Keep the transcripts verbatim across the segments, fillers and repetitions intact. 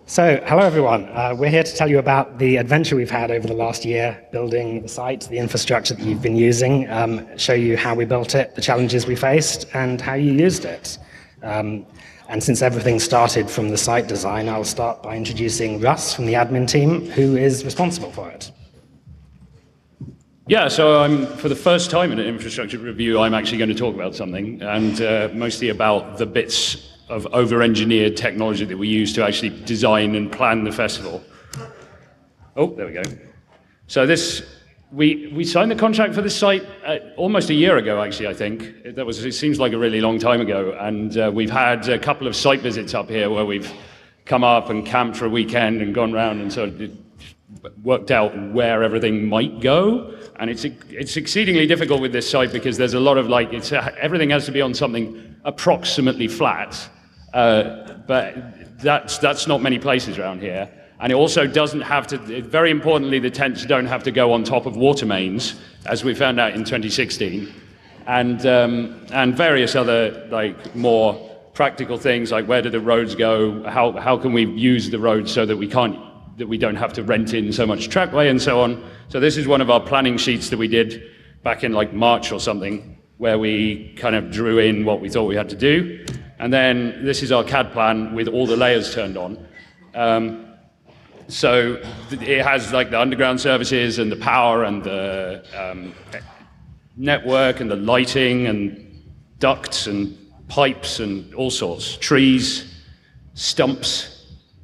So, hello everyone. Uh, we're here to tell you about the adventure we've had over the last year building the site, the infrastructure that you've been using, um, show you how we built it, the challenges we faced, and how you used it. Um, and since everything started from the site design, I'll start by introducing Russ from the admin team, who is responsible for it. Yeah, so I'm, for the first time in an infrastructure review, I'm actually going to talk about something, and uh, mostly about the bits of over-engineered technology that we use to actually design and plan the festival. Oh, there we go. So this, we, we signed the contract for this site uh, almost a year ago, actually, I think. That was, it seems like a really long time ago, and uh, we've had a couple of site visits up here where we've come up and camped for a weekend and gone around and sort of worked out where everything might go. And it's it's exceedingly difficult with this site because there's a lot of like, it's uh, everything has to be on something approximately flat. Uh, but that's, that's not many places around here. And it also doesn't have to, very importantly, the tents don't have to go on top of water mains, as we found out in twenty sixteen. And, um, and various other like more practical things like where do the roads go, how, how can we use the roads so that we can't, that we don't have to rent in so much trackway and so on. So this is one of our planning sheets that we did back in like March or something, where we kind of drew in what we thought we had to do. And then this is our C A D plan with all the layers turned on. Um, so it has like the underground services and the power and the um, network and the lighting and ducts and pipes and all sorts, trees, stumps.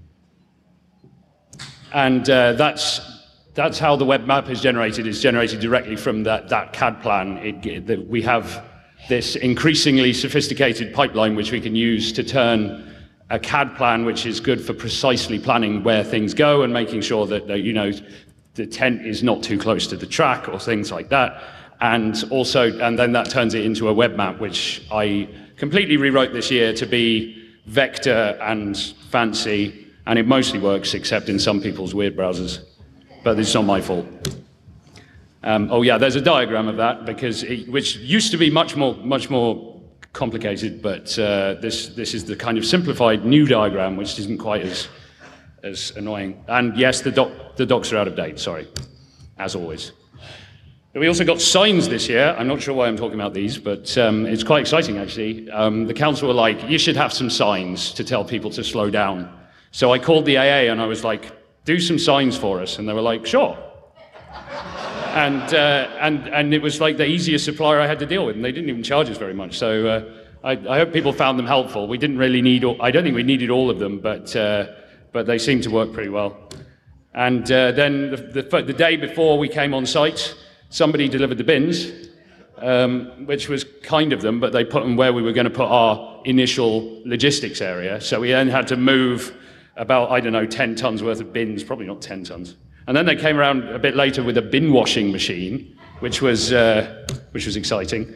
And uh, that's that's how the web map is generated. It's generated directly from that, that C A D plan. It, that we have this increasingly sophisticated pipeline which we can use to turn a C A D plan which is good for precisely planning where things go and making sure that, that you know, the tent is not too close to the track or things like that. And also, and then that turns it into a web map which I completely rewrote this year to be vector and fancy, and it mostly works except in some people's weird browsers. But it's not my fault. Um, oh yeah, there's a diagram of that because it, which used to be much more much more complicated, but uh, this this is the kind of simplified new diagram, which isn't quite as as annoying. And yes, the doc, the docs are out of date. Sorry, as always. But we also got signs this year. I'm not sure why I'm talking about these, but um, it's quite exciting actually. Um, the council were like, you should have some signs to tell people to slow down. So I called the A A and I was like, do some signs for us, and they were like, sure. And, uh, and, and it was like the easiest supplier I had to deal with, and they didn't even charge us very much. So uh, I, I hope people found them helpful. We didn't really need, all, I don't think we needed all of them, but, uh, but they seemed to work pretty well. And uh, then the, the, the day before we came on site, somebody delivered the bins, um, which was kind of them, but they put them where we were going to put our initial logistics area. So we then had to move about, I don't know, ten tons worth of bins, probably not ten tons. And then they came around a bit later with a bin washing machine, which was, uh, which was exciting.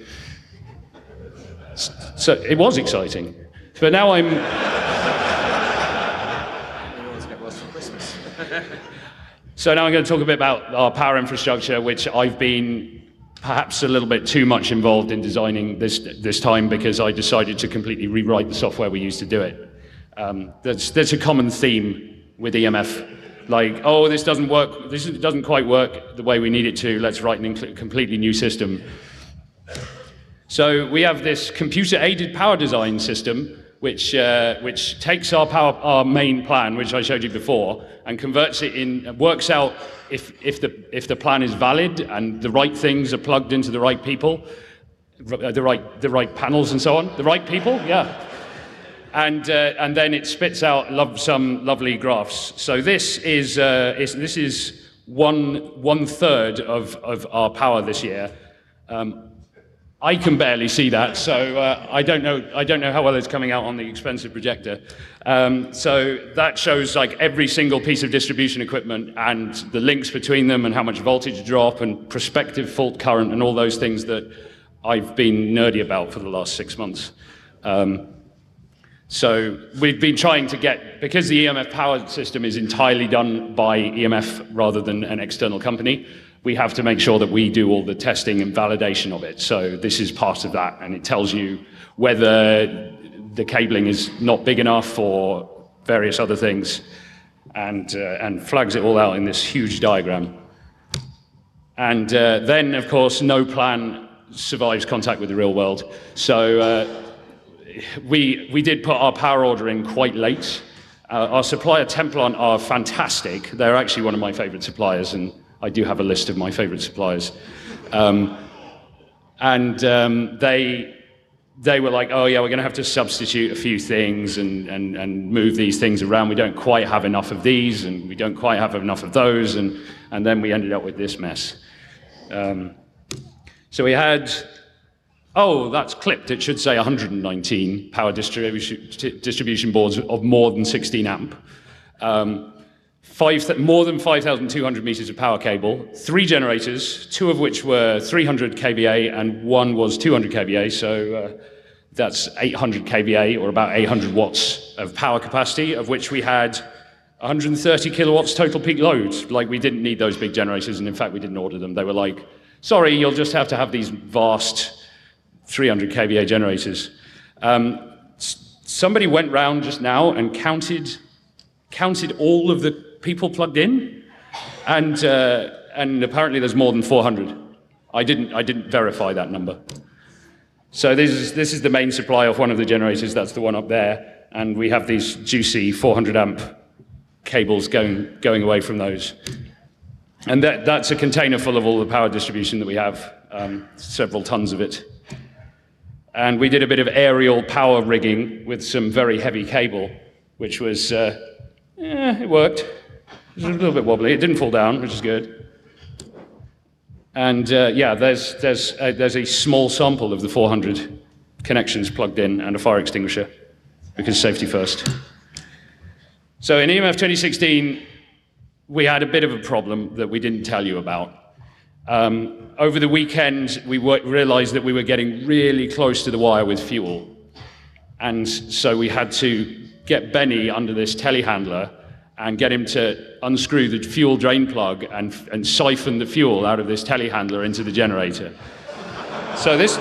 So it was exciting. But now I'm... So now I'm going to talk a bit about our power infrastructure, which I've been perhaps a little bit too much involved in designing this, this time because I decided to completely rewrite the software we used to do it. Um, that's, that's a common theme with E M F. Like, oh, this doesn't work, this doesn't quite work the way we need it to, let's write a completely new system. So we have this computer-aided power design system, which, uh, which takes our, power, our main plan, which I showed you before, and converts it in, works out if, if, the, if the plan is valid and the right things are plugged into the right people, the right, the right panels and so on. The right people, yeah. And, uh, and then it spits out love, some lovely graphs. So this is, uh, is, this is one, one third of, of our power this year. Um, I can barely see that, so uh, I, don't know, I don't know how well it's coming out on the expensive projector. Um, so that shows like every single piece of distribution equipment and the links between them and how much voltage drop and prospective fault current and all those things that I've been nerdy about for the last six months. Um, So we've been trying to get, because the E M F power system is entirely done by E M F rather than an external company, we have to make sure that we do all the testing and validation of it. So this is part of that, and it tells you whether the cabling is not big enough or various other things. and, uh, and flags it all out in this huge diagram. And uh, then, of course, no plan survives contact with the real world. So uh, we, we did put our power order in quite late. Uh, our supplier, Templon, are fantastic. They're actually one of my favorite suppliers, and I do have a list of my favorite suppliers. Um, and um, they, they were like, oh yeah, we're gonna have to substitute a few things and, and, and move these things around. We don't quite have enough of these, and we don't quite have enough of those, and, and then we ended up with this mess. Um, so we had, oh, that's clipped. It should say one hundred nineteen power distribution, distribution boards of more than sixteen amp. Um, five, more than five thousand two hundred meters of power cable, three generators, two of which were three hundred K V A and one was two hundred K V A, so uh, that's eight hundred K V A, or about eight hundred watts of power capacity, of which we had one hundred thirty kilowatts total peak load. Like, we didn't need those big generators, and in fact we didn't order them. They were like, sorry, you'll just have to have these vast three hundred K V A generators. Um, somebody went round just now and counted, counted all of the people plugged in, and, uh, and apparently there's more than four hundred. I didn't, I didn't verify that number. So this is, this is the main supply of one of the generators, that's the one up there, and we have these juicy four hundred amp cables going, going away from those. And that, that's a container full of all the power distribution that we have, um, several tons of it. And we did a bit of aerial power rigging with some very heavy cable, which was, uh, eh, it worked. It was a little bit wobbly. It didn't fall down, which is good. And uh, yeah, there's, there's, a, there's a small sample of the four hundred connections plugged in and a fire extinguisher, because safety first. So in E M F twenty sixteen, we had a bit of a problem that we didn't tell you about. Um, over the weekend, we realized that we were getting really close to the wire with fuel. And so we had to get Benny under this telehandler and get him to unscrew the fuel drain plug and, and siphon the fuel out of this telehandler into the generator. So this...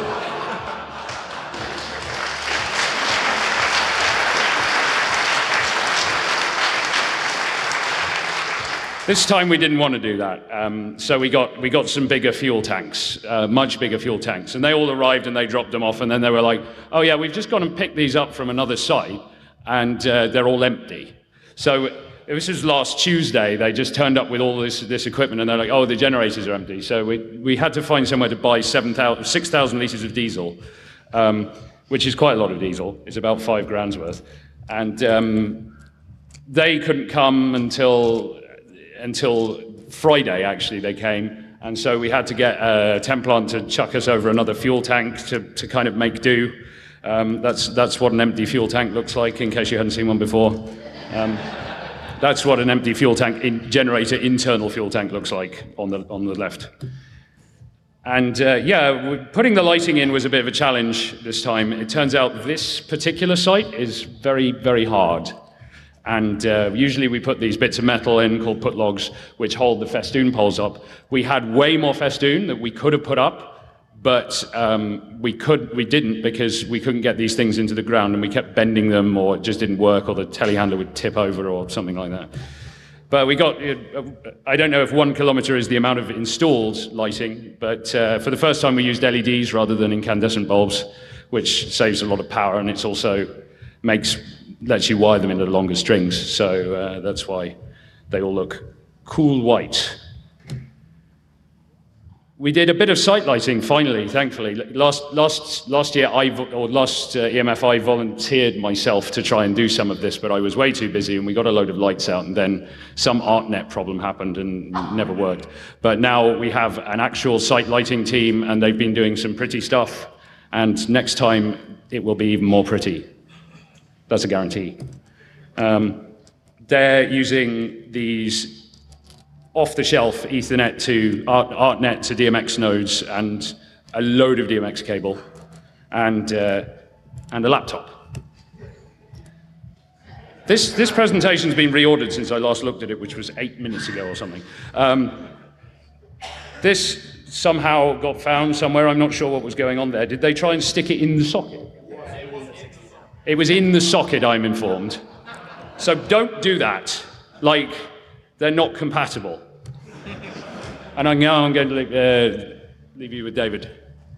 This time we didn't want to do that, um, so we got, we got some bigger fuel tanks, uh, much bigger fuel tanks, and they all arrived and they dropped them off, and then they were like, oh yeah, we've just gone and picked these up from another site, and uh, they're all empty. So this was last Tuesday, they just turned up with all this, this equipment, and they're like, oh, the generators are empty. So we, we had to find somewhere to buy six thousand litres of diesel, um, which is quite a lot of diesel. It's about five grand's worth. And um, they couldn't come until... until Friday, actually, they came. And so we had to get uh, Templon to chuck us over another fuel tank to, to kind of make do. Um, that's, that's what an empty fuel tank looks like, in case you hadn't seen one before. Um, that's what an empty fuel tank, in, generator internal fuel tank looks like on the, on the left. And uh, yeah, putting the lighting in was a bit of a challenge this time. It turns out this particular site is very, very hard. And uh, usually we put these bits of metal in called put logs, which hold the festoon poles up. We had way more festoon that we could have put up, but um, we could, we didn't, because we couldn't get these things into the ground, and we kept bending them, or it just didn't work, or the telehandler would tip over, or something like that. But we got, I don't know if one kilometer is the amount of installed lighting, but uh, for the first time we used L E Ds rather than incandescent bulbs, which saves a lot of power, and it's also makes lets you wire them into longer strings, so uh, that's why they all look cool white. We did a bit of site lighting, finally, thankfully. Last, last, last year, I, or last uh, E M F, I volunteered myself to try and do some of this, but I was way too busy, and we got a load of lights out, and then some ArtNet problem happened and never worked. But now we have an actual site lighting team, and they've been doing some pretty stuff, and next time it will be even more pretty. That's a guarantee. Um, they're using these off-the-shelf Ethernet to Art, ArtNet to D M X nodes, and a load of D M X cable, and uh, and a laptop. This this presentation's been reordered since I last looked at it, which was eight minutes ago or something. Um, this somehow got found somewhere. I'm not sure what was going on there. Did they try and stick it in the socket? It was in the socket, I'm informed. So don't do that. like they're not compatible. And I now I'm going to leave, uh, leave you with David.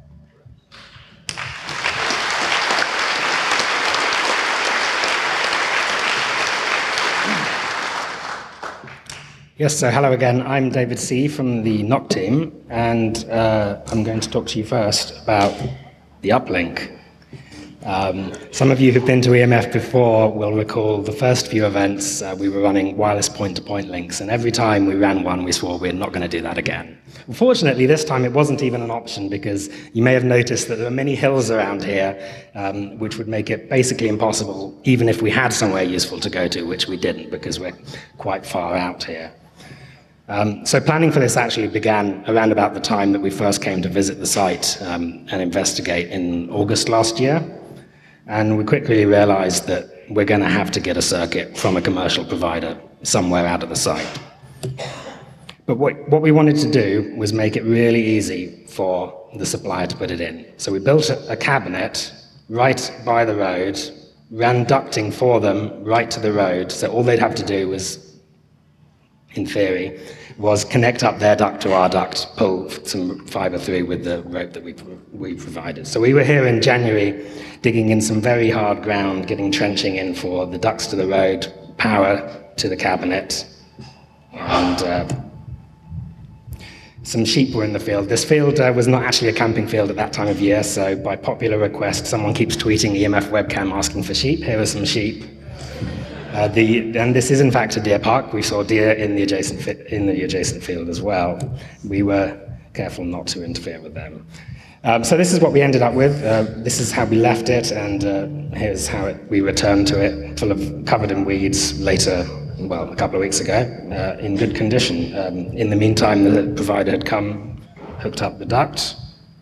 Yes, so hello again. I'm David C. from the N O C team, and uh, I'm going to talk to you first about the uplink. Um, some of you who've been to E M F before will recall the first few events uh, we were running wireless point-to-point links, and every time we ran one we swore we're not going to do that again. Unfortunately, this time it wasn't even an option, because you may have noticed that there are many hills around here um, which would make it basically impossible, even if we had somewhere useful to go to, which we didn't because we're quite far out here. Um, so planning for this actually began around about the time that we first came to visit the site um, and investigate in August last year. And we quickly realized that we're going to have to get a circuit from a commercial provider somewhere out of the site. But what, what we wanted to do was make it really easy for the supplier to put it in. So we built a, a cabinet right by the road, ran ducting for them right to the road, so all they'd have to do was, in theory, was connect up their duct to our duct, pull some fiber through with the rope that we, we provided. So we were here in January digging in some very hard ground, getting trenching in for the ducts to the road, power to the cabinet, and uh, some sheep were in the field. This field uh, was not actually a camping field at that time of year, so by popular request, someone keeps tweeting E M F webcam asking for sheep. Here are some sheep. Uh, the, and this is in fact a deer park. We saw deer in the adjacent fi in the adjacent field as well. We were careful not to interfere with them. Um, so this is what we ended up with. Uh, this is how we left it, and uh, here's how it, we returned to it, full of covered in weeds. Later, well, a couple of weeks ago, uh, in good condition. Um, in the meantime, the provider had come, hooked up the duct,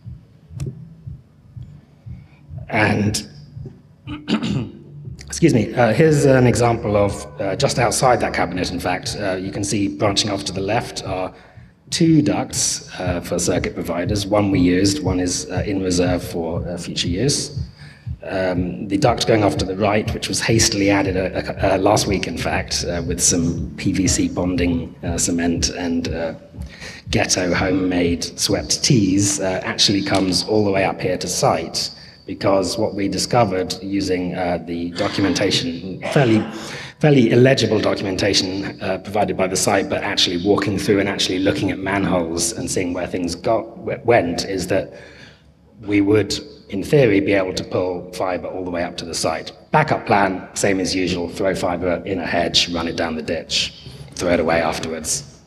and. Excuse me, uh, here's an example of, uh, just outside that cabinet, in fact, uh, you can see branching off to the left are two ducts uh, for circuit providers. One we used, one is uh, in reserve for uh, future use. Um, the duct going off to the right, which was hastily added a, a, a last week, in fact, uh, with some P V C bonding uh, cement and uh, ghetto homemade swept tees, uh, actually comes all the way up here to site. Because what we discovered using uh, the documentation, fairly, fairly illegible documentation uh, provided by the site, but actually walking through and actually looking at manholes and seeing where things got, went, is that we would, in theory, be able to pull fiber all the way up to the site. Backup plan, same as usual, throw fiber in a hedge, run it down the ditch, throw it away afterwards.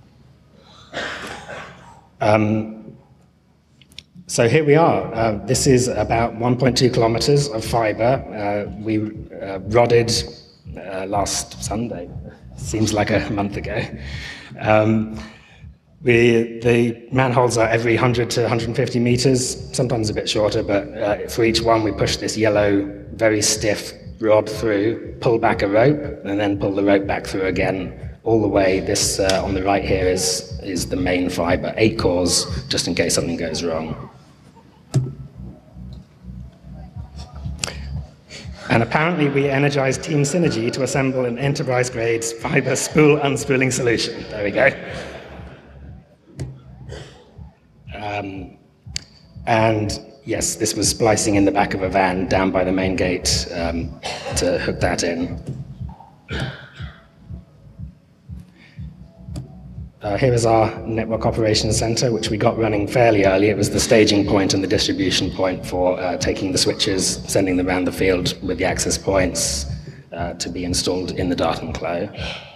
Um, So here we are. Uh, this is about one point two kilometers of fiber. Uh, we uh, rodded uh, last Sunday. Seems like a month ago. Um, we, the manholes are every one hundred to one hundred fifty meters, sometimes a bit shorter, but uh, for each one we push this yellow, very stiff rod through, pull back a rope, and then pull the rope back through again, all the way. This uh, on the right here is, is the main fiber, eight cores, just in case something goes wrong. And apparently we energized Team Synergy to assemble an enterprise-grade fiber spool unspooling solution. There we go. Um, and yes, this was splicing in the back of a van down by the main gate um, to hook that in. Uh, here is our network operations center, which we got running fairly early. It was the staging point and the distribution point for uh, taking the switches, sending them around the field with the access points uh, to be installed in the Dart and Clo.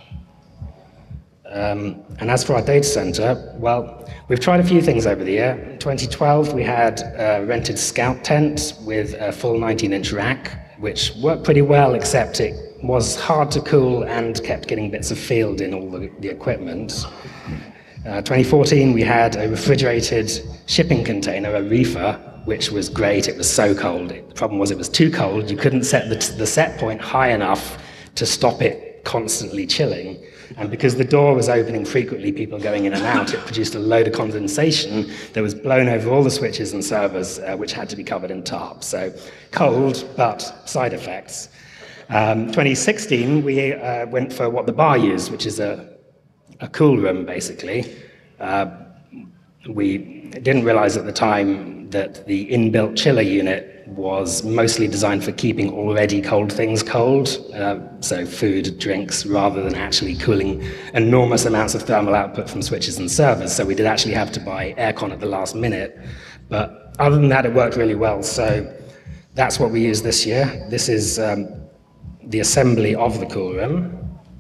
Um, and as for our data center, well, we've tried a few things over the year. In twenty twelve, we had a rented Scout tent with a full nineteen inch rack, which worked pretty well, except it was hard to cool and kept getting bits of field in all the, the equipment. Uh, twenty fourteen, we had a refrigerated shipping container, a reefer, which was great. It was so cold. The problem was it was too cold. You couldn't set the, the set point high enough to stop it constantly chilling. And because the door was opening frequently, people going in and out, it produced a load of condensation that was blown over all the switches and servers, uh, which had to be covered in tarp. So cold, but side effects. Um, twenty sixteen, we uh, went for what the bar used, which is a, a cool room, basically. Uh, we didn't realize at the time that the inbuilt chiller unit was mostly designed for keeping already cold things cold, uh, so food, drinks, rather than actually cooling enormous amounts of thermal output from switches and servers. So we did actually have to buy aircon at the last minute. But other than that, it worked really well. So that's what we use this year. This is um, the assembly of the cool room,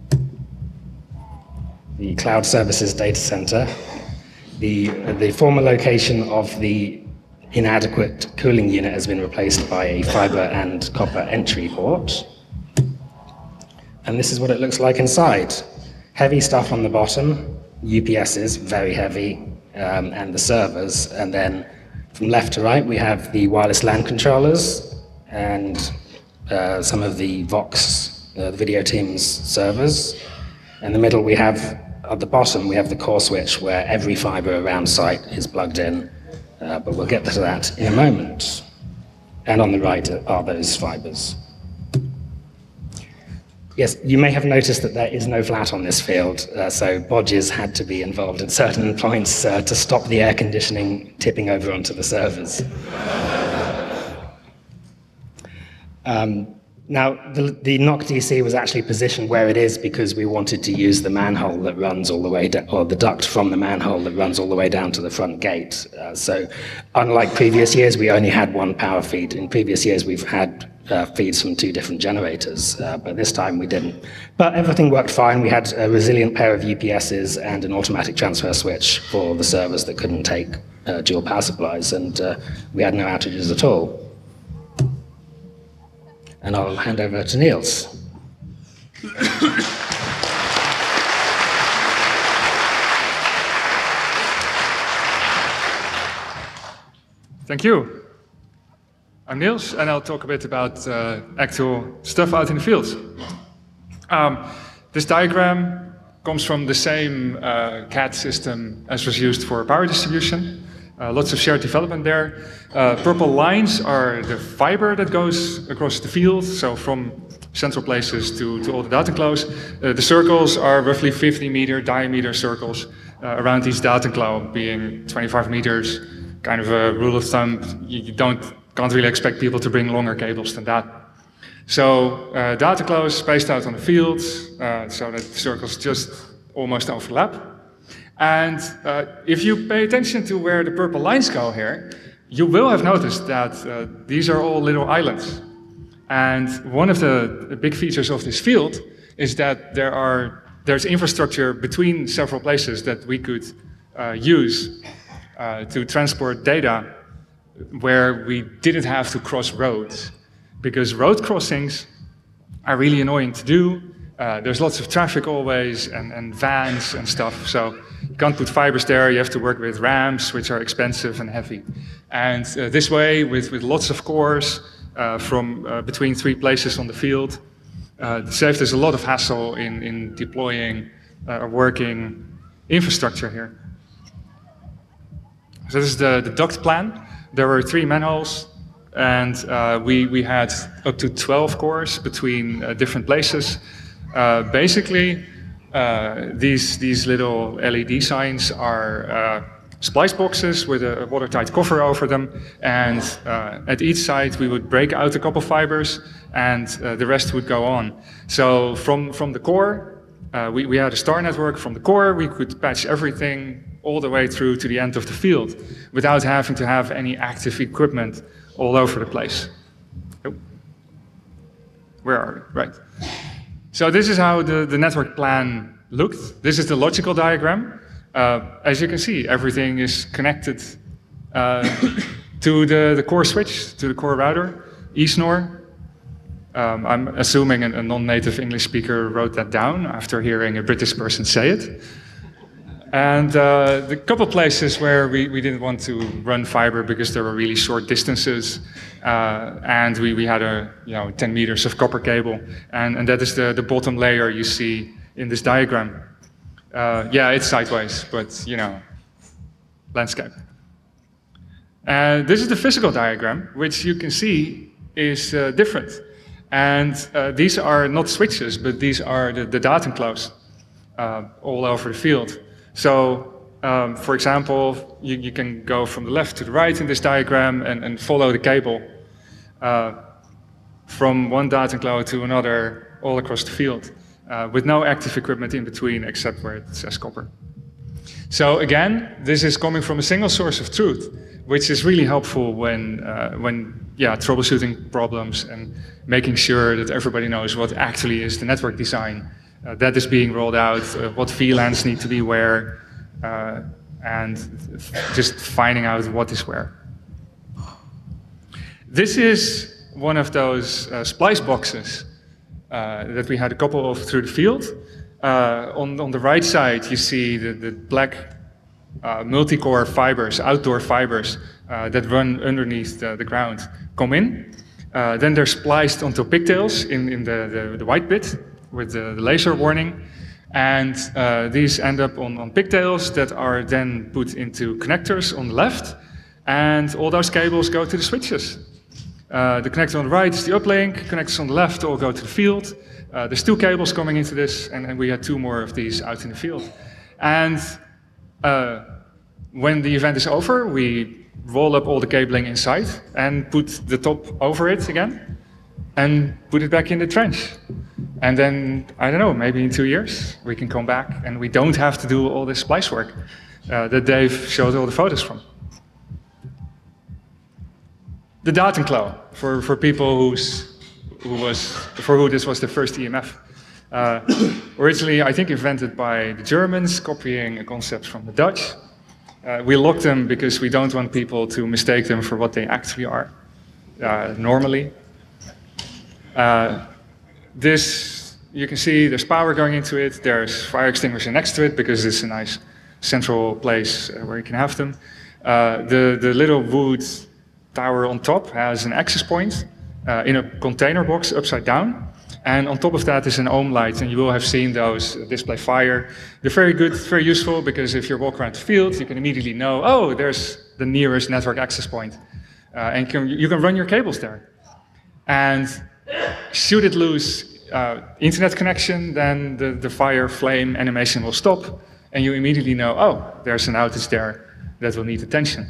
the cloud services data center, the, the former location of the inadequate cooling unit has been replaced by a fiber and copper entry port. And this is what it looks like inside. Heavy stuff on the bottom, U P Ss, very heavy, um, and the servers. And then from left to right, we have the wireless LAN controllers and uh, some of the Vox, uh, the video team's servers. In the middle, we have, at the bottom, we have the core switch where every fiber around site is plugged in. Uh, but we'll get to that in a moment. And on the right are those fibers. Yes, you may have noticed that there is no flat on this field, uh, so bodges had to be involved at certain points uh, to stop the air conditioning tipping over onto the servers. um, Now, the, the N O C D C was actually positioned where it is because we wanted to use the manhole that runs all the way down, or the duct from the manhole that runs all the way down to the front gate. Uh, so, unlike previous years, we only had one power feed. In previous years, we've had uh, feeds from two different generators, uh, but this time we didn't. But everything worked fine. We had a resilient pair of U P Ss and an automatic transfer switch for the servers that couldn't take uh, dual power supplies, and uh, we had no outages at all. And I'll hand over to Niels. Thank you. I'm Niels, and I'll talk a bit about uh, actual stuff out in the field. Um, this diagram comes from the same uh, C A D system as was used for power distribution. Uh, lots of shared development there. Uh, purple lines are the fiber that goes across the field, so from central places to, to all the data enclosures. Uh, the circles are roughly fifty meter diameter circles uh, around each data enclosure, being twenty-five meters, kind of a rule of thumb. You, you don't, can't really expect people to bring longer cables than that. So uh, data enclosures spaced out on the field, uh, so that the circles just almost overlap. And uh, if you pay attention to where the purple lines go here, you will have noticed that uh, these are all little islands. And one of the, the big features of this field is that there are, there's infrastructure between several places that we could uh, use uh, to transport data where we didn't have to cross roads. Because road crossings are really annoying to do. Uh, there's lots of traffic always, and, and vans and stuff, so you can't put fibers there. You have to work with ramps, which are expensive and heavy. And uh, this way, with, with lots of cores uh, from uh, between three places on the field, uh, it saves us a lot of hassle in, in deploying uh, a working infrastructure here. So this is the, the duct plan. There were three manholes, and uh, we, we had up to twelve cores between uh, different places. Uh, basically, uh, these, these little L E D signs are uh, splice boxes with a watertight cover over them, and uh, at each side we would break out a couple fibers, and uh, the rest would go on. So from, from the core, uh, we, we had a star network. From the core, we could patch everything all the way through to the end of the field without having to have any active equipment all over the place. Oh. Where are we? Right. So this is how the, the network plan looked. This is the logical diagram. Uh, as you can see, everything is connected uh, to the, the core switch, to the core router, E S N O R. Um, I'm assuming a, a non-native English speaker wrote that down after hearing a British person say it. And uh, the couple places where we, we didn't want to run fiber because there were really short distances, uh, and we, we had a you know ten meters of copper cable, and, and that is the, the bottom layer you see in this diagram. Uh, yeah, it's sideways, but you know, landscape. And this is the physical diagram, which you can see is uh, different. And uh, these are not switches, but these are the, the datumcloaks uh, all over the field. So, um, for example, you, you can go from the left to the right in this diagram and, and follow the cable uh, from one datumcloak to another all across the field, uh, with no active equipment in between except where it says copper. So again, this is coming from a single source of truth, which is really helpful when, uh, when yeah, troubleshooting problems and making sure that everybody knows what actually is the network design uh, that is being rolled out, uh, what V LANs need to be where, uh, and just finding out what is where. This is one of those uh, splice boxes uh, that we had a couple of through the field. Uh, on, on the right side, you see the, the black uh, multi-core fibers, outdoor fibers, uh, that run underneath the, the ground, come in. Uh, then they're spliced onto pigtails in, in the, the, the white bit with the, the laser warning. And uh, these end up on, on pigtails that are then put into connectors on the left. And all those cables go to the switches. Uh, the connector on the right is the uplink, connectors on the left all go to the field. Uh, there's two cables coming into this, and, and we had two more of these out in the field. And uh, when the event is over, we roll up all the cabling inside and put the top over it again and put it back in the trench. And then, I don't know, maybe in two years, we can come back and we don't have to do all this splice work uh, that Dave showed all the photos from. The datumcloak, for, for people who's, who was, for who this was the first E M F. Uh, originally, I think invented by the Germans, copying a concept from the Dutch. Uh, we locked them because we don't want people to mistake them for what they actually are, uh, normally. Uh, this, you can see there's power going into it, there's fire extinguisher next to it because it's a nice central place uh, where you can have them. Uh, the, the little wood tower on top has an access point uh, in a container box upside down. And on top of that is an ohm light, and you will have seen those display fire. They're very good, very useful, because if you walk around the field, you can immediately know, oh, there's the nearest network access point. Uh, and can, you can run your cables there. And should it lose uh, internet connection, then the, the fire flame animation will stop, and you immediately know, oh, there's an outage there that will need attention.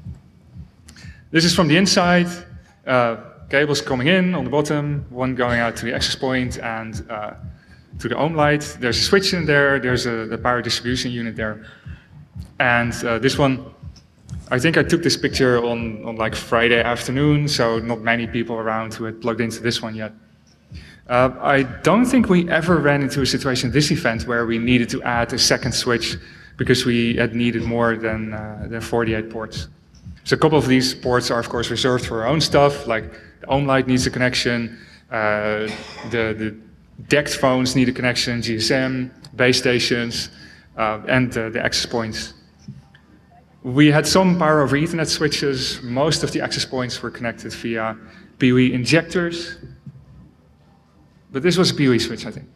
This is from the inside. Uh, cables coming in on the bottom, one going out to the access point and uh, to the ohm light. There's a switch in there, there's a the power distribution unit there. And uh, this one, I think I took this picture on, on like Friday afternoon, so not many people around who had plugged into this one yet. Uh, I don't think we ever ran into a situation at this event where we needed to add a second switch because we had needed more than, uh, than forty-eight ports. So a couple of these ports are of course reserved for our own stuff, like the ohm light needs a connection, uh, the, the decked phones need a connection, G S M, base stations, uh, and uh, the access points. We had some power over Ethernet switches. Most of the access points were connected via P O E injectors. But this was a P O E switch, I think.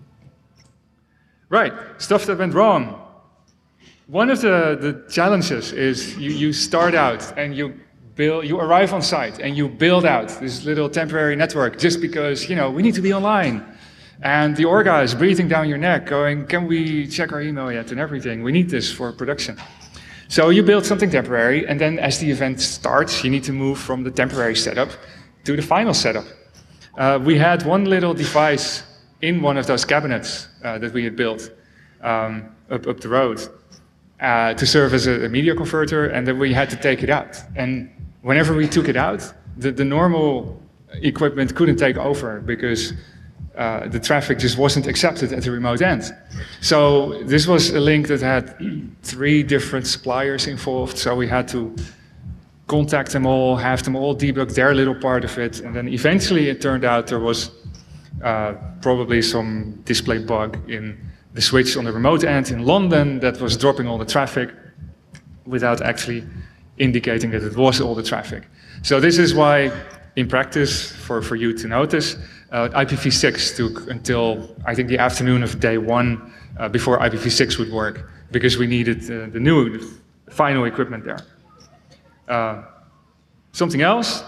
Right, stuff that went wrong. One of the, the challenges is you, you start out and you build, you arrive on site and you build out this little temporary network just because, you know, we need to be online. And the orga is breathing down your neck going, can we check our email yet and everything? We need this for production. So you build something temporary, and then as the event starts, you need to move from the temporary setup to the final setup. Uh, we had one little device in one of those cabinets uh, that we had built um, up, up the road. Uh, to serve as a, a media converter, and then we had to take it out. And whenever we took it out, the, the normal equipment couldn't take over because uh, the traffic just wasn't accepted at the remote end. So this was a link that had three different suppliers involved, so we had to contact them all, have them all debug their little part of it, and then eventually it turned out there was uh, probably some display bug in the switch on the remote end in London that was dropping all the traffic without actually indicating that it was all the traffic. So this is why, in practice, for, for you to notice, uh, I P v six took until, I think, the afternoon of day one uh, before I P v six would work, because we needed uh, the new, the final equipment there. Uh, something else,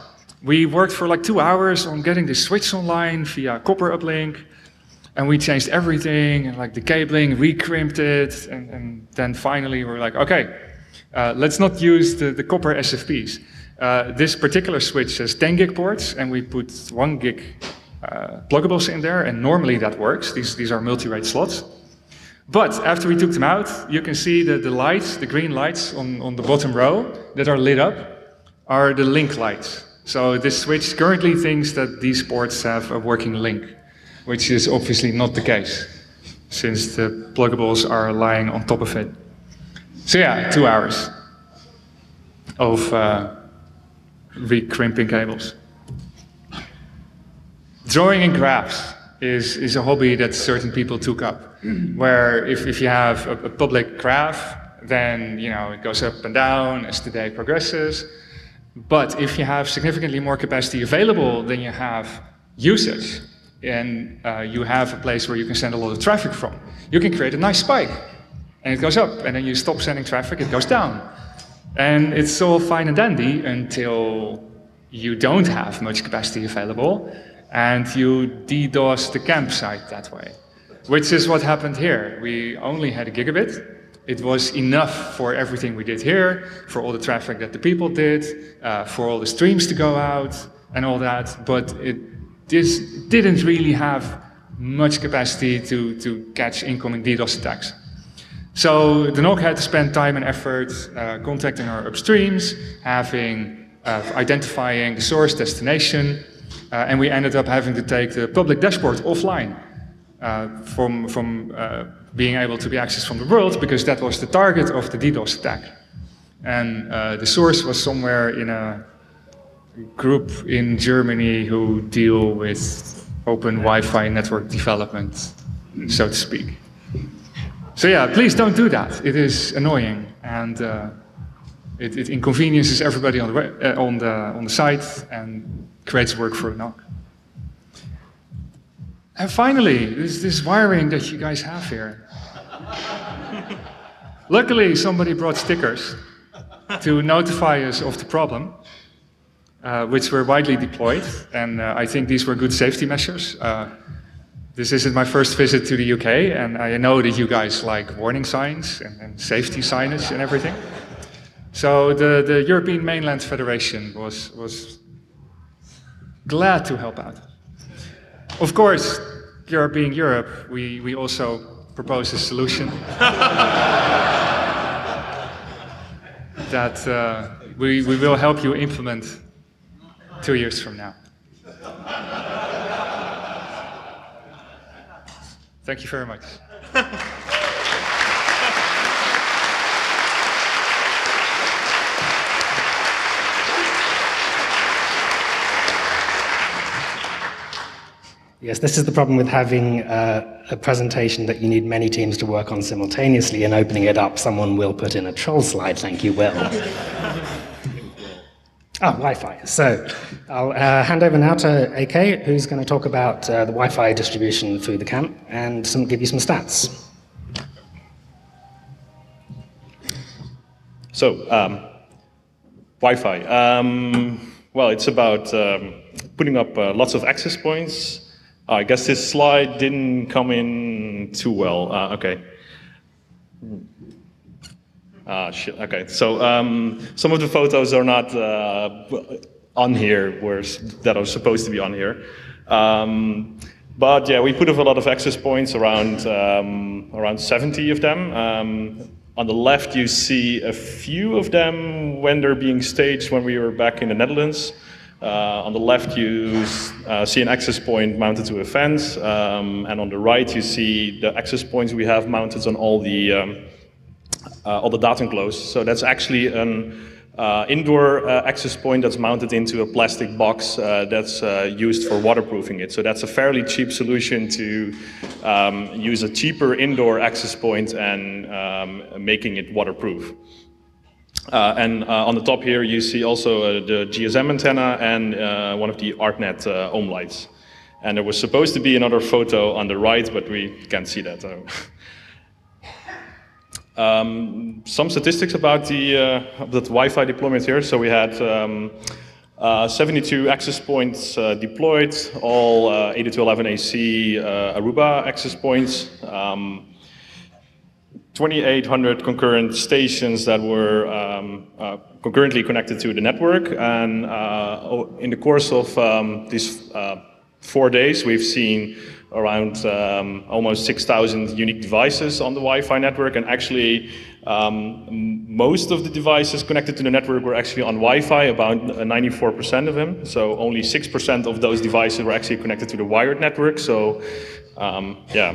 We worked for like two hours on getting the switch online via copper uplink, and we changed everything, and like the cabling, re-crimped it, and, and then finally we're like, okay, uh, let's not use the, the copper S F Ps. Uh, this particular switch has ten gig ports, and we put one gig uh, pluggables in there, and normally that works. These, these are multi-rate slots. But after we took them out, you can see that the lights, the green lights on, on the bottom row that are lit up, are the link lights. So this switch currently thinks that these ports have a working link, which is obviously not the case, since the pluggables are lying on top of it. So yeah, two hours of uh, re-crimping cables. Drawing in graphs is, is a hobby that certain people took up, where if, if you have a, a public graph, then you know it goes up and down as the day progresses. But if you have significantly more capacity available than you have usage, and uh, you have a place where you can send a lot of traffic from, you can create a nice spike. And it goes up, and then you stop sending traffic, it goes down. And it's all fine and dandy until you don't have much capacity available, and you DDoS the campsite that way. Which is what happened here. We only had a gigabit. It was enough for everything we did here, for all the traffic that the people did, uh, for all the streams to go out, and all that, but it this didn't really have much capacity to, to catch incoming DDoS attacks. So the N O C had to spend time and effort uh, contacting our upstreams, having, uh, identifying the source destination, uh, and we ended up having to take the public dashboard offline uh, from, from uh, being able to be accessed from the world, because that was the target of the DDoS attack. And uh, the source was somewhere in a group in Germany who deal with open Wi-Fi network development, so to speak. So yeah, please don't do that. It is annoying, and uh, it, it inconveniences everybody on the, uh, on, the, on the site and creates work for a N O C. And finally, this, this wiring that you guys have here. Luckily, somebody brought stickers to notify us of the problem. Uh, which were widely deployed, and uh, I think these were good safety measures. Uh, this isn't my first visit to the U K, and I know that you guys like warning signs and, and safety signage and everything. So the, the European Mainland Federation was, was glad to help out. Of course, Europe being Europe, we, we also propose a solution that uh, we, we will help you implement two years from now. Thank you very much. Yes, this is the problem with having uh, a presentation that you need many teams to work on simultaneously, and opening it up, someone will put in a troll slide, thank you, Will. Oh, Wi-Fi. So I'll uh, hand over now to A K, who's going to talk about uh, the Wi-Fi distribution through the camp and some, give you some stats. So, um, Wi-Fi. Um, well, it's about um, putting up uh, lots of access points. Uh, I guess this slide didn't come in too well. Uh, okay. Ah, shit. Okay, so um, some of the photos are not uh, on here, whereas that are supposed to be on here. Um, but yeah, we put up a lot of access points, around um, around seventy of them. Um, on the left, you see a few of them when they're being staged when we were back in the Netherlands. Uh, on the left, you uh, see an access point mounted to a fence, um, and on the right, you see the access points we have mounted on all the um, Uh, all the data enclosed. So that's actually an uh, indoor uh, access point that's mounted into a plastic box uh, that's uh, used for waterproofing it. So that's a fairly cheap solution to um, use a cheaper indoor access point and um, making it waterproof. Uh, and uh, on the top here you see also uh, the G S M antenna and uh, one of the ArtNet uh, ohm lights. And there was supposed to be another photo on the right, but we can't see that. So. Um, some statistics about the uh, that Wi-Fi deployment here. So we had um, Uh, seventy-two access points uh, deployed, all uh, eight two eleven A C uh, Aruba access points. Um, twenty-eight hundred concurrent stations that were um, uh, concurrently connected to the network. And uh, in the course of um, these uh, four days, we've seen around um, almost six thousand unique devices on the Wi-Fi network. And actually, um, most of the devices connected to the network were actually on Wi-Fi, about ninety-four percent of them. So only six percent of those devices were actually connected to the wired network. So um, yeah.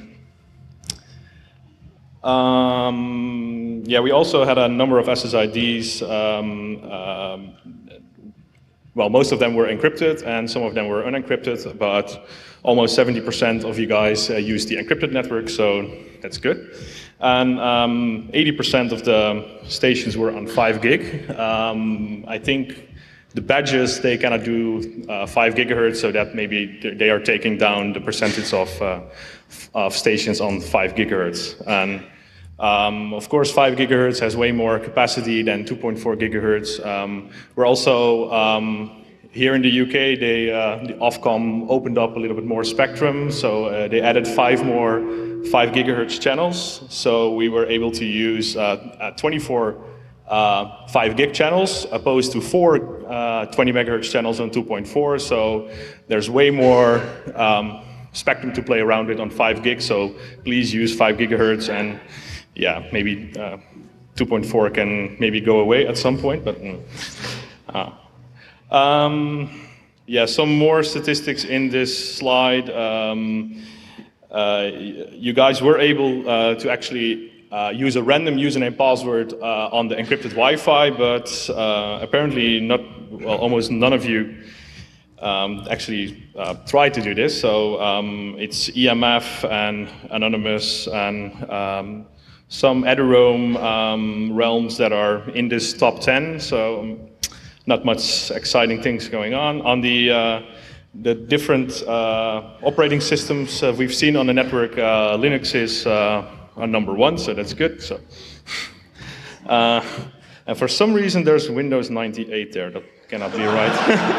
Um, yeah, we also had a number of S S I Ds. Um, um, well, most of them were encrypted and some of them were unencrypted, but almost seventy percent of you guys uh, use the encrypted network, so that's good. And um, eighty percent of the stations were on five gig. Um, I think the badges, they kind of do uh, five gigahertz, so that maybe they are taking down the percentage of, uh, of stations on five gigahertz. And um, of course, five gigahertz has way more capacity than two point four gigahertz. Um, we're also, um, here in the U K, they, uh, the Ofcom opened up a little bit more spectrum, so uh, they added five more five gigahertz channels. So we were able to use uh, twenty-four uh, five gig channels, opposed to four uh, twenty megahertz channels on two point four. So there's way more um, spectrum to play around with on five gig. So please use five gigahertz, and yeah, maybe uh, two point four can maybe go away at some point, but. Uh, Um, yeah, some more statistics in this slide. Um, uh, you guys were able uh, to actually uh, use a random username password uh, on the encrypted Wi-Fi, but uh, apparently not, well, almost none of you um, actually uh, tried to do this. So um, it's E M F and Anonymous and um, some Eduroam um, realms that are in this top ten. So. Um, Not much exciting things going on. On the, uh, the different uh, operating systems uh, we've seen on the network, uh, Linux is uh, on number one, so that's good. So, uh, and for some reason, there's Windows ninety-eight there. That cannot be right.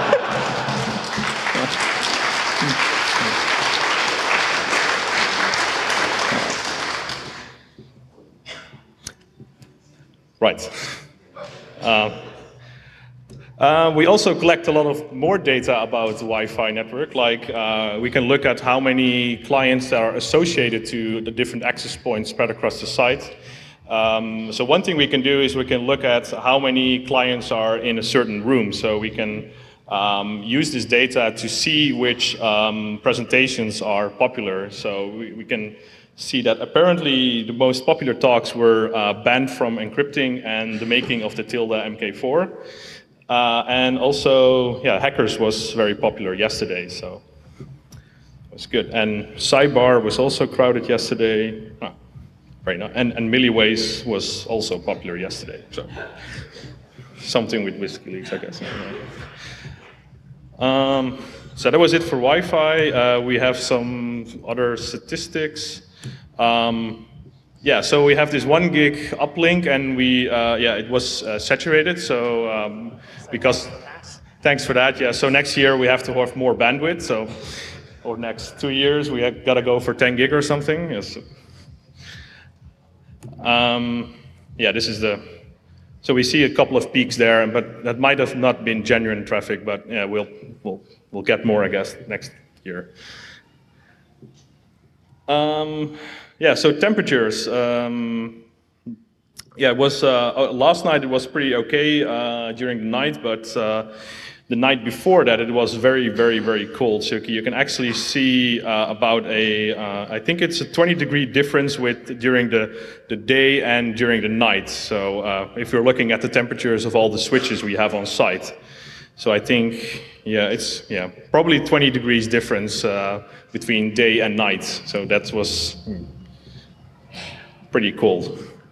Right. Uh, Uh, we also collect a lot of more data about the Wi-Fi network, like uh, we can look at how many clients that are associated to the different access points spread across the site. Um, so one thing we can do is we can look at how many clients are in a certain room. So we can um, use this data to see which um, presentations are popular. So we, we can see that apparently the most popular talks were uh, banned from encrypting and the making of the tilde M K four. Uh, and also, yeah, Hackers was very popular yesterday, so it was good. And Sidebar was also crowded yesterday. Oh, very nice. And, and Milliways was also popular yesterday, so something with WikiLeaks, I guess. Um, so that was it for Wi-Fi. Uh, we have some other statistics. Um, Yeah, so we have this one gig uplink, and we, uh, yeah, it was uh, saturated. So um, because, thanks for that. Yeah, so next year we have to have more bandwidth. So, or next two years we have got to go for ten gig or something. Yes. Um, yeah, this is the. So we see a couple of peaks there, but that might have not been genuine traffic. But yeah, we'll we'll we'll get more, I guess, next year. Um, Yeah, so temperatures. Um, yeah, it was uh, last night. It was pretty okay uh, during the night, but uh, the night before that, it was very, very, very cold. So you can actually see uh, about a, uh, I think it's a twenty degree difference with during the the day and during the night. So uh, if you're looking at the temperatures of all the switches we have on site, so I think, yeah, it's yeah probably twenty degrees difference uh, between day and night. So that was. Hmm. Pretty cold.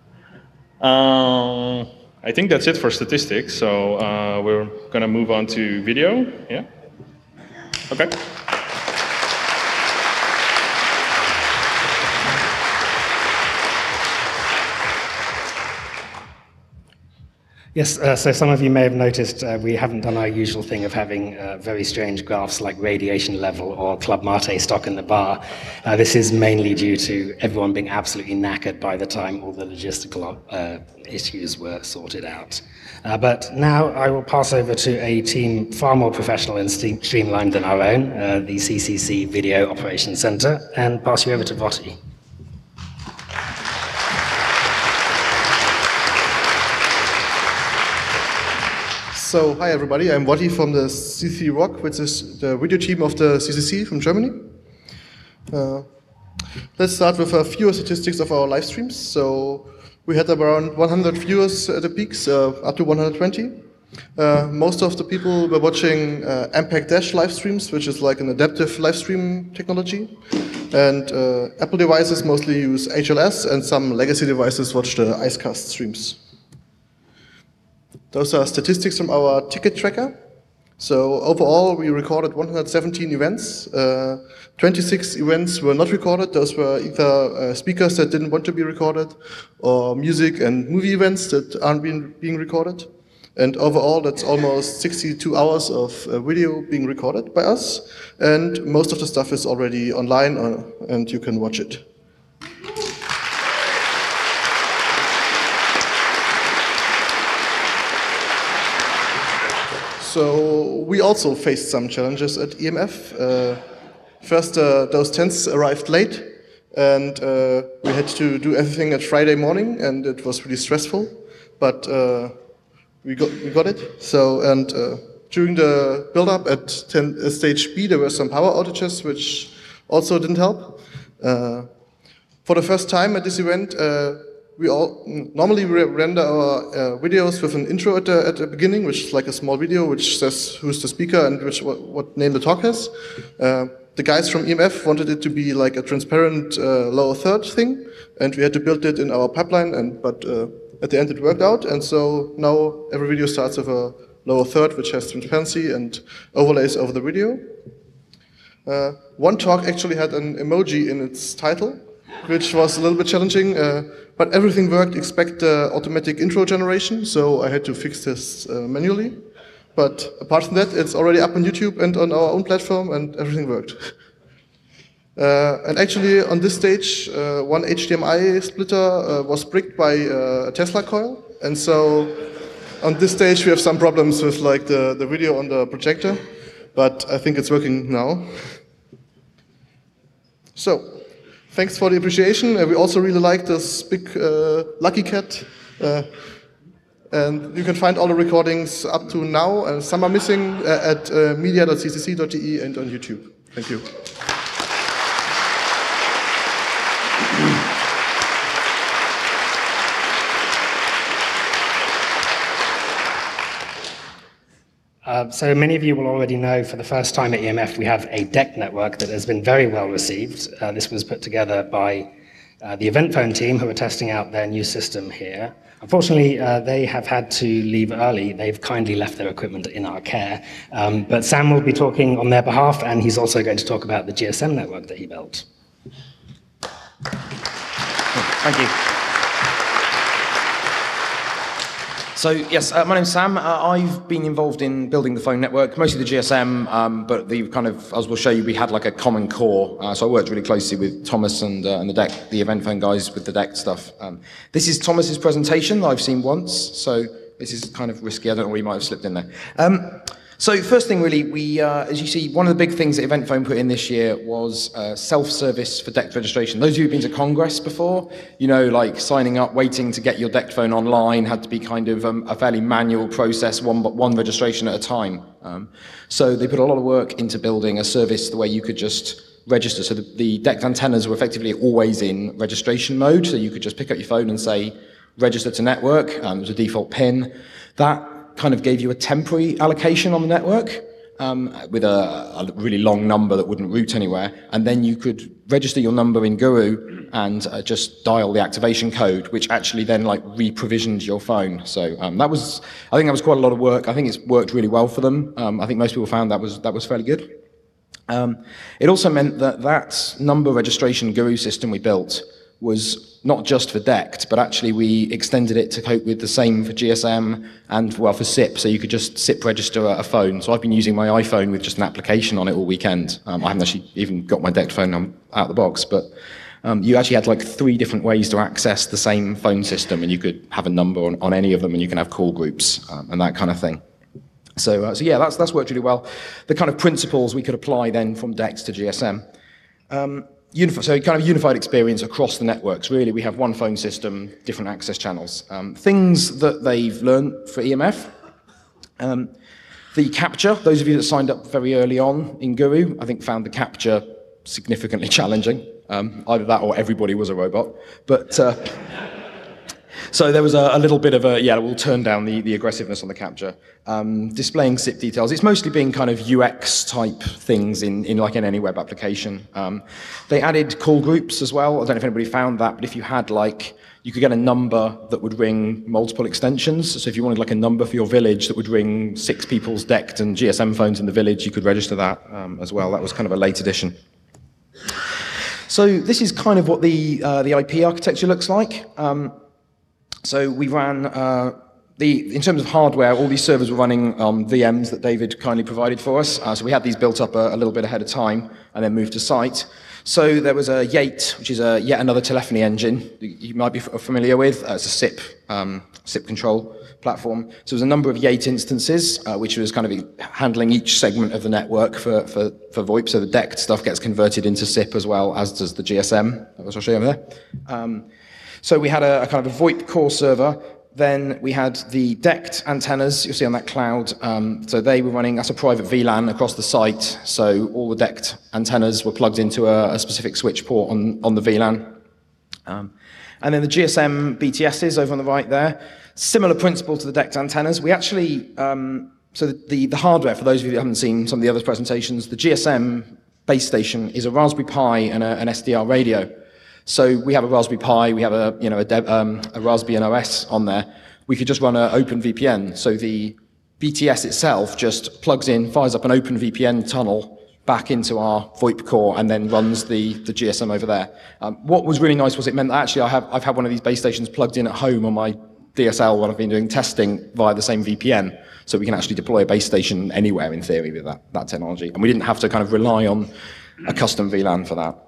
Uh, I think that's it for statistics. So uh, we're going to move on to video. Yeah. Okay. Yes, uh, so some of you may have noticed uh, we haven't done our usual thing of having uh, very strange graphs like radiation level or Club Mate stock in the bar. Uh, this is mainly due to everyone being absolutely knackered by the time all the logistical uh, issues were sorted out. Uh, but now I will pass over to a team far more professional and st streamlined than our own, uh, the C C C Video Operations Center, and pass you over to Votti. So, hi everybody, I'm Votti from the C C C R O C, which is the video team of the C C C from Germany. Uh, let's start with a few statistics of our live streams. So, we had around one hundred viewers at the peaks, uh, up to one hundred twenty. Uh, most of the people were watching uh, M PEG Dash live streams, which is like an adaptive live stream technology. And uh, Apple devices mostly use H L S, and some legacy devices watch the IceCast streams. Those are statistics from our ticket tracker. So overall, we recorded one hundred seventeen events. Uh, twenty-six events were not recorded. Those were either uh, speakers that didn't want to be recorded, or music and movie events that aren't being, being recorded. And overall, that's almost sixty-two hours of uh, video being recorded by us. And most of the stuff is already online, uh, and you can watch it. So we also faced some challenges at E M F. Uh, first, uh, those tents arrived late, and uh, we had to do everything at Friday morning, and it was really stressful. But uh, we got we got it. So and uh, during the build-up at ten, uh, stage B, there were some power outages, which also didn't help. Uh, for the first time at this event. Uh, We all normally we render our uh, videos with an intro at the, at the beginning, which is like a small video which says who's the speaker and which what, what name the talk has. Uh, the guys from E M F wanted it to be like a transparent uh, lower third thing, and we had to build it in our pipeline. And but uh, at the end it worked out, and so now every video starts with a lower third which has transparency and overlays over the video. Uh, one talk actually had an emoji in its title, which was a little bit challenging, uh, but everything worked except the automatic intro generation, so I had to fix this uh, manually. But apart from that, it's already up on YouTube and on our own platform, and everything worked. Uh, and actually, on this stage, uh, one H D M I splitter uh, was bricked by uh, a Tesla coil, and so on this stage we have some problems with like the, the video on the projector, but I think it's working now. So. Thanks for the appreciation. Uh, we also really like this big uh, Lucky Cat. Uh, and you can find all the recordings up to now, and some are missing, uh, at uh, media dot c c c dot d e and on YouTube. Thank you. Uh, so many of you will already know, for the first time at E M F, we have a D E C network that has been very well received. Uh, this was put together by uh, the EventPhone team, who are testing out their new system here. Unfortunately, uh, they have had to leave early. They've kindly left their equipment in our care. Um, but Sam will be talking on their behalf, and he's also going to talk about the G S M network that he built. Thank you. So yes, uh, my name's Sam. Uh, I've been involved in building the phone network, mostly the G S M, um, but the kind of, as we'll show you, we had like a common core. Uh, so I worked really closely with Thomas and, uh, and the D E C, the EventPhone guys with the D E C stuff. Um, this is Thomas's presentation that I've seen once, so this is kind of risky. I don't know where you might have slipped in there. Um, So first thing really, we, uh, as you see, one of the big things that EventPhone put in this year was uh, self-service for D E C registration. Those of you who've been to Congress before, you know, like signing up, waiting to get your D E C phone online had to be kind of um, a fairly manual process, one, one registration at a time. Um, so they put a lot of work into building a service the way you could just register. So the, the D E C antennas were effectively always in registration mode, so you could just pick up your phone and say, register to network. Um, it was a default pin. That kind of gave you a temporary allocation on the network um, with a, a really long number that wouldn't route anywhere, and then you could register your number in Guru and uh, just dial the activation code, which actually then like re-provisioned your phone. So um, that was, I think that was quite a lot of work. I think it's worked really well for them. Um, I think most people found that was that was fairly good. Um, it also meant that that number registration Guru system we built was not just for D E C T, but actually we extended it to cope with the same for G S M and, well, for S I P, so you could just S I P register a phone. So I've been using my iPhone with just an application on it all weekend. Um, I haven't actually even got my D E C T phone out of the box, but um, you actually had like three different ways to access the same phone system, and you could have a number on, on any of them, and you can have call groups um, and that kind of thing. So, uh, so yeah, that's, that's worked really well. The kind of principles we could apply then from D E C T to G S M. Um, Unif- so kind of unified experience across the networks. Really, we have one phone system, different access channels. Um, things that they've learned for E M F. Um, the capture, those of you that signed up very early on in Guru, I think found the capture significantly challenging. Um, either that or everybody was a robot. But uh, so there was a, a little bit of a, yeah, we'll turn down the, the aggressiveness on the capture. Um, displaying S I P details, it's mostly been kind of U X type things in, in like in any web application. Um, they added call groups as well. I don't know if anybody found that, but if you had like, you could get a number that would ring multiple extensions. So if you wanted like a number for your village that would ring six people's D E C T and G S M phones in the village, you could register that um, as well. That was kind of a late addition. So this is kind of what the, uh, the I P architecture looks like. Um, So we ran, uh, the, in terms of hardware, all these servers were running on V Ms that David kindly provided for us. Uh, so we had these built up a, a little bit ahead of time and then moved to site. So there was a Yate, which is a, yet another telephony engine you might be familiar with. Uh, it's a S I P, um, S I P control platform. So there's a number of Yate instances, uh, which was kind of handling each segment of the network for, for, for VoIP. So the D E C T stuff gets converted into S I P as well, as does the G S M, as I'll show you over there. Um, So we had a, a kind of a VoIP core server. Then we had the D E C T antennas you'll see on that cloud. Um, so they were running, that's a private V LAN across the site. So all the D E C T antennas were plugged into a, a specific switch port on, on the V LAN. Um, and then the G S M B T Ss over on the right there. Similar principle to the D E C T antennas. We actually, um, so the, the, the hardware, for those of you that haven't seen some of the other presentations, the G S M base station is a Raspberry Pi and a, an S D R radio. So we have a Raspberry Pi, we have a, you know, a, dev, um, a Raspberry N O S on there. We could just run an OpenVPN. So the B T S itself just plugs in, fires up an OpenVPN tunnel back into our VoIP core and then runs the, the G S M over there. Um, what was really nice was it meant that actually I have, I've had one of these base stations plugged in at home on my D S L while I've been doing testing via the same V P N. So we can actually deploy a base station anywhere in theory with that, that technology. And we didn't have to kind of rely on a custom V LAN for that.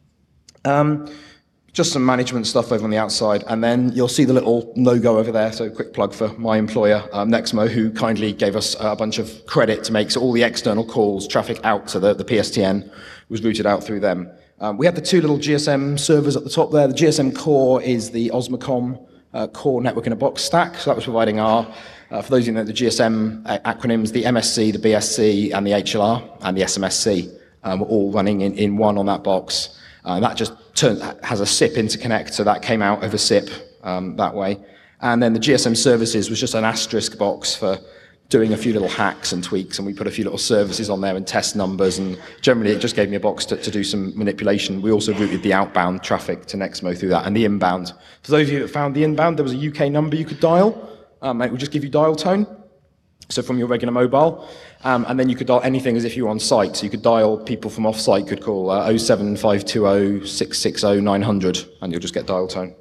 Um, just some management stuff over on the outside, and then you'll see the little logo over there, so quick plug for my employer, um, Nexmo, who kindly gave us a bunch of credit to make so all the external calls, traffic out to the, the P S T N was routed out through them. Um, we have the two little G S M servers at the top there. The G S M core is the Osmocom uh, core network in a box stack, so that was providing our, uh, for those of you who know the G S M acronyms, the M S C, the B S C, and the H L R, and the S M S C, um, were all running in, in one on that box. Uh, that just turn, has a S I P interconnect, so that came out over S I P um, that way. And then the G S M services was just an asterisk box for doing a few little hacks and tweaks, and we put a few little services on there and test numbers, and generally it just gave me a box to, to do some manipulation. We also routed the outbound traffic to Nexmo through that, and the inbound. For those of you that found the inbound, there was a U K number you could dial. Um, it would just give you dial tone, so from your regular mobile. Um, and then you could dial anything as if you were on site. So you could dial people from off-site, could call uh, oh seven five two oh six six oh nine hundred, and you'll just get dial tone.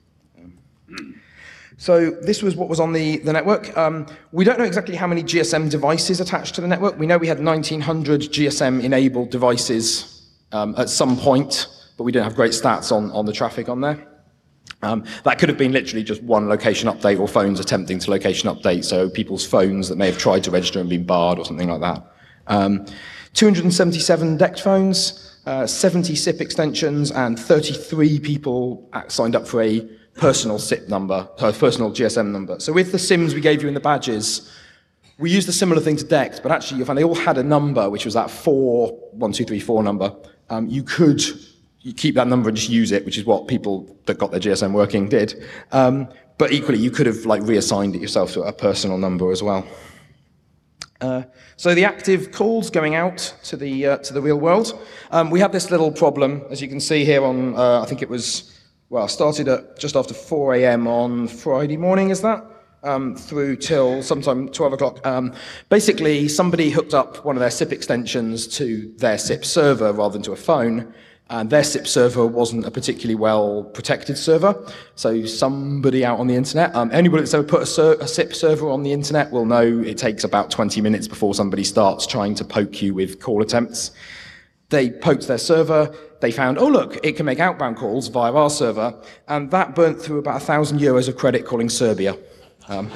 So this was what was on the, the network. Um, we don't know exactly how many G S M devices attached to the network. We know we had nineteen hundred G S M-enabled devices um, at some point, but we didn't have great stats on, on the traffic on there. Um, that could have been literally just one location update or phones attempting to location update, so people's phones that may have tried to register and been barred or something like that. Um, two hundred seventy-seven D E C T phones, uh, seventy S I P extensions, and thirty-three people signed up for a personal S I P number, uh, personal G S M number. So with the SIMs we gave you in the badges, we used a similar thing to D E C T, but actually you'll find they all had a number, which was that four, one, two, three, four number. Um, you could you keep that number and just use it, which is what people that got their G S M working did. Um, but equally, you could have like reassigned it yourself to a personal number as well. Uh, so the active calls going out to the uh, to the real world. Um, we had this little problem, as you can see here on, uh, I think it was, well, started at just after four A M on Friday morning, is that? Um, through till sometime twelve o'clock. Um, basically, somebody hooked up one of their S I P extensions to their S I P server rather than to a phone, and their S I P server wasn't a particularly well protected server. So somebody out on the internet, um, anybody that's ever put a, ser a S I P server on the internet will know it takes about twenty minutes before somebody starts trying to poke you with call attempts. They poked their server, they found, oh look, it can make outbound calls via our server, and that burnt through about a thousand euros of credit calling Serbia. Um,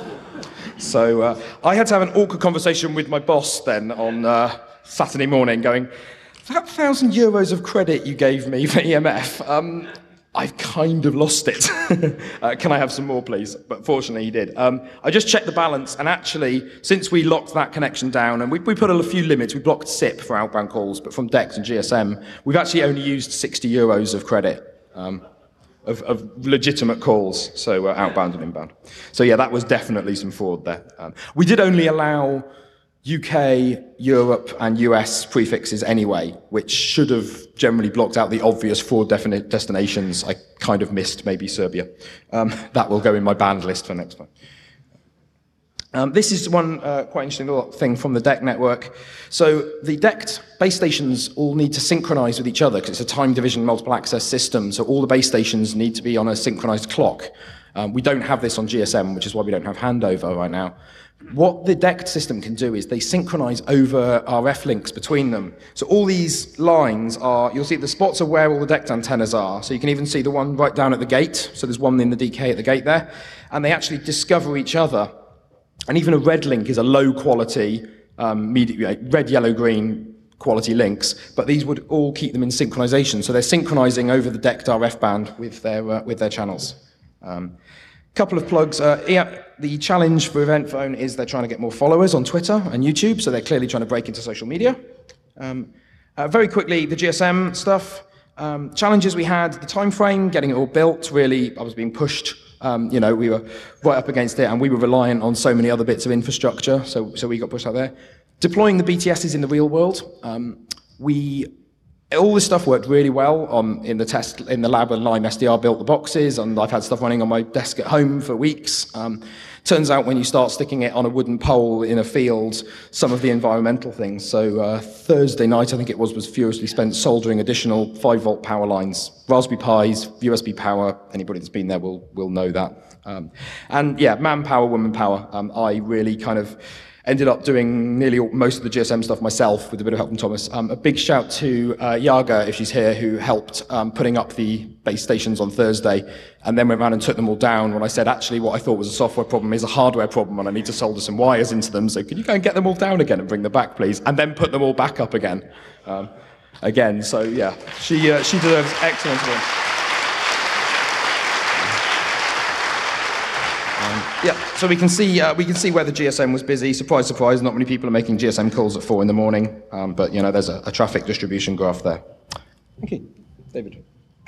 so uh, I had to have an awkward conversation with my boss then on uh, Saturday morning going, that thousand euros of credit you gave me for E M F, um, I've kind of lost it. uh, can I have some more, please? But fortunately, he did. Um, I just checked the balance, and actually, since we locked that connection down, and we, we put a few limits, we blocked S I P for outbound calls, but from D E C T and G S M, we've actually only used sixty euros of credit, um, of, of legitimate calls, so uh, outbound and inbound. So yeah, that was definitely some fraud there. Um, we did only allow U K, Europe, and U S prefixes anyway, which should have generally blocked out the obvious fraud destinations. I kind of missed maybe Serbia. Um, that will go in my banned list for next time. Um, this is one uh, quite interesting little thing from the D E C T network. So the D E C T base stations all need to synchronize with each other because it's a time division multiple access system. So all the base stations need to be on a synchronized clock. Um, we don't have this on G S M, which is why we don't have handover right now. What the D E C T system can do is they synchronize over R F links between them. So all these lines are, you'll see the spots are where all the D E C T antennas are. So you can even see the one right down at the gate. So there's one in the D K at the gate there. And they actually discover each other. And even a red link is a low quality, um, media, red, yellow, green quality links. But these would all keep them in synchronization. So they're synchronizing over the D E C T R F band with their, uh, with their channels. Um, Couple of plugs. Uh, yeah, the challenge for Event Phone is they're trying to get more followers on Twitter and YouTube, so they're clearly trying to break into social media. Um, uh, very quickly, the G S M stuff. Um, challenges we had, the time frame, getting it all built, really, I was being pushed. Um, you know, we were right up against it, and we were reliant on so many other bits of infrastructure, so, so we got pushed out there. Deploying the B T Ss in the real world. Um, we All this stuff worked really well on, in the test, in the lab when Lime S D R built the boxes, and I've had stuff running on my desk at home for weeks. Um, turns out when you start sticking it on a wooden pole in a field, some of the environmental things. So uh, Thursday night, I think it was, was furiously spent soldering additional five volt power lines, Raspberry Pis, U S B power. Anybody that's been there will, will know that. Um, and yeah, manpower, woman power. Um, I really kind of ended up doing nearly all, most of the G S M stuff myself with a bit of help from Thomas. Um, a big shout to uh, Yaga, if she's here, who helped um, putting up the base stations on Thursday, and then went around and took them all down when I said, actually, what I thought was a software problem is a hardware problem, and I need to solder some wires into them, so can you go and get them all down again and bring them back, please? And then put them all back up again. Um, again, so yeah, she, uh, she deserves excellent work. Yeah, so we can see uh, we can see where the G S M was busy. Surprise, surprise, not many people are making G S M calls at four in the morning, um, but you know, there's a, a traffic distribution graph there. Thank you, David.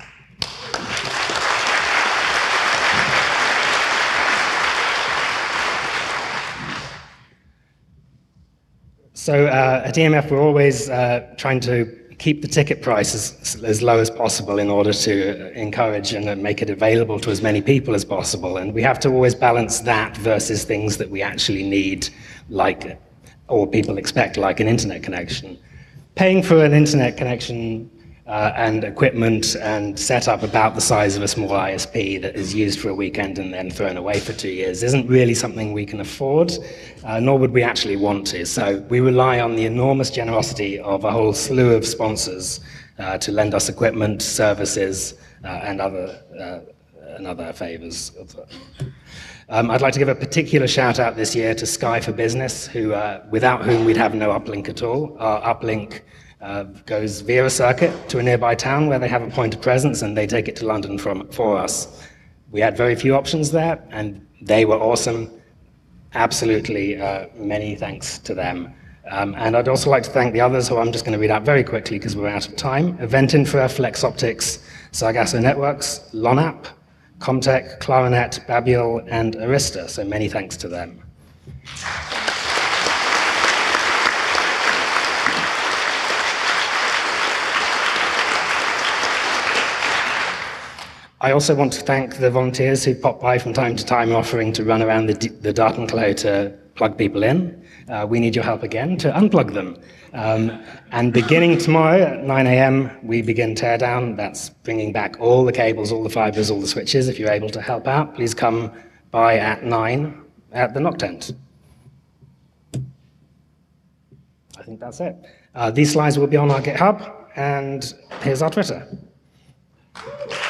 So uh, at E M F, we're always uh, trying to keep the ticket price as, as low as possible in order to encourage and make it available to as many people as possible. And we have to always balance that versus things that we actually need, like, or people expect, like an internet connection. Paying for an internet connection uh, and equipment and setup about the size of a small I S P that is used for a weekend and then thrown away for two years isn't really something we can afford, uh, nor would we actually want to. So we rely on the enormous generosity of a whole slew of sponsors uh, to lend us equipment, services, uh, and other uh, and other favors. Um, I'd like to give a particular shout out this year to Sky for Business, who, uh, without whom we'd have no uplink at all. Our uplink Uh, goes via a circuit to a nearby town where they have a point of presence, and they take it to London from, for us. We had very few options there, and they were awesome. Absolutely, uh, many thanks to them. Um, and I'd also like to thank the others, who I'm just going to read out very quickly because we're out of time. Eventinfra, Flex Optics, Sargasso Networks, Lonap, Comtech, Clarinet, Babel, and Arista. So many thanks to them. I also want to thank the volunteers who pop by from time to time offering to run around the, the Datenklo to plug people in. uh, we need your help again to unplug them. Um, and beginning tomorrow at nine A M, we begin teardown. That's bringing back all the cables, all the fibers, all the switches. If you're able to help out, please come by at nine at the knock tent. I think that's it. Uh, these slides will be on our GitHub, and here's our Twitter.